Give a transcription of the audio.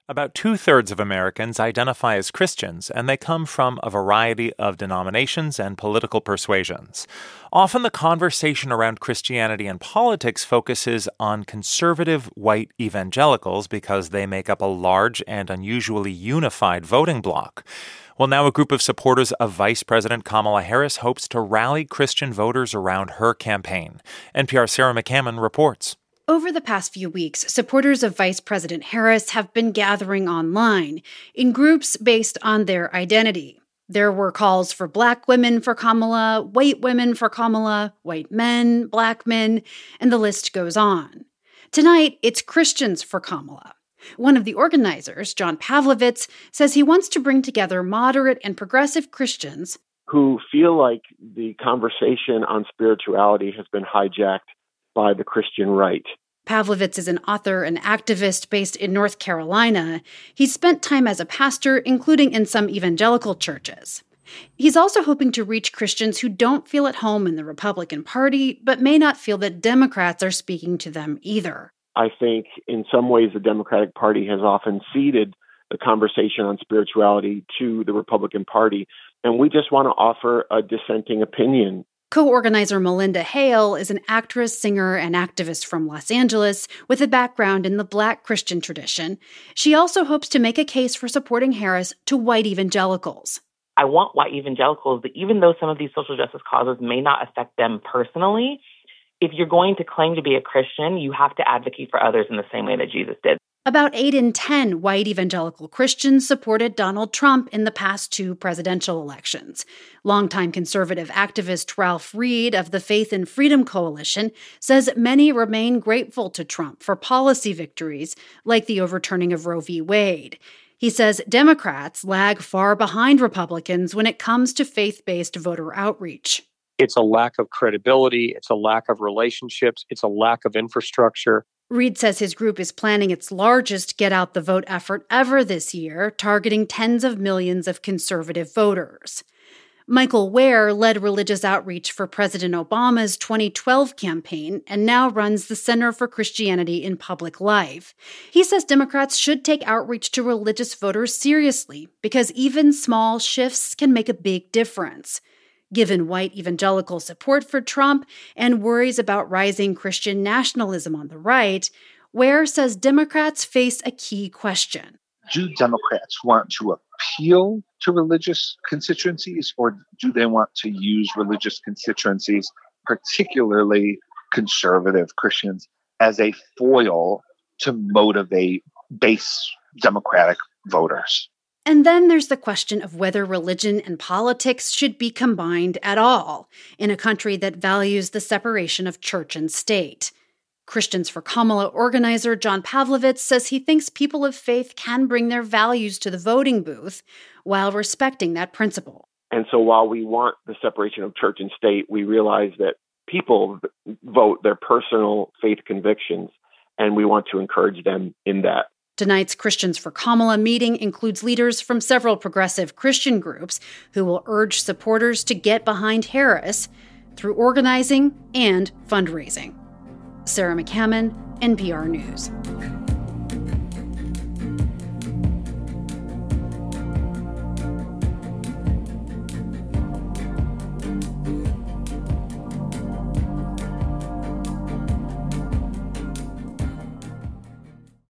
About two-thirds of Americans identify as Christians, and they come from a variety of denominations and political persuasions. Often the conversation around Christianity and politics focuses on conservative white evangelicals because they make up a large and unusually unified voting bloc. Well, now a group of supporters of Vice President Kamala Harris hopes to rally Christian voters around her campaign. NPR's Sarah McCammon reports. Over the past few weeks, supporters of Vice President Harris have been gathering online in groups based on their identity. There were calls for Black women for Kamala, white women for Kamala, white men, Black men, and the list goes on. Tonight, it's Christians for Kamala. One of the organizers, John Pavlovitz, says he wants to bring together moderate and progressive Christians who feel like the conversation on spirituality has been hijacked by the Christian right. Pavlovitz is an author and activist based in North Carolina. He's spent time as a pastor, including in some evangelical churches. He's also hoping to reach Christians who don't feel at home in the Republican Party, but may not feel that Democrats are speaking to them either. I think in some ways the Democratic Party has often ceded the conversation on spirituality to the Republican Party, and we just want to offer a dissenting opinion. Co-organizer Melinda Hale is an actress, singer, and activist from Los Angeles with a background in the Black Christian tradition. She also hopes to make a case for supporting Harris to white evangelicals. I want white evangelicals that even though some of these social justice causes may not affect them personally, if you're going to claim to be a Christian, you have to advocate for others in the same way that Jesus did. About 8 in 10 white evangelical Christians supported Donald Trump in the past 2 presidential elections. Longtime conservative activist Ralph Reed of the Faith and Freedom Coalition says many remain grateful to Trump for policy victories like the overturning of Roe v. Wade. He says Democrats lag far behind Republicans when it comes to faith-based voter outreach. It's a lack of credibility. It's a lack of relationships. It's a lack of infrastructure. Reed says his group is planning its largest Get Out the Vote effort ever this year, targeting tens of millions of conservative voters. Michael Ware led religious outreach for President Obama's 2012 campaign and now runs the Center for Christianity in Public Life. He says Democrats should take outreach to religious voters seriously because even small shifts can make a big difference. Given white evangelical support for Trump and worries about rising Christian nationalism on the right, Ware says Democrats face a key question. Do Democrats want to appeal to religious constituencies, or do they want to use religious constituencies, particularly conservative Christians, as a foil to motivate base Democratic voters? And then there's the question of whether religion and politics should be combined at all in a country that values the separation of church and state. Christians for Kamala organizer John Pavlovitz says he thinks people of faith can bring their values to the voting booth while respecting that principle. And so while we want the separation of church and state, we realize that people vote their personal faith convictions, and we want to encourage them in that. Tonight's Christians for Kamala meeting includes leaders from several progressive Christian groups who will urge supporters to get behind Harris through organizing and fundraising. Sarah McCammon, NPR News.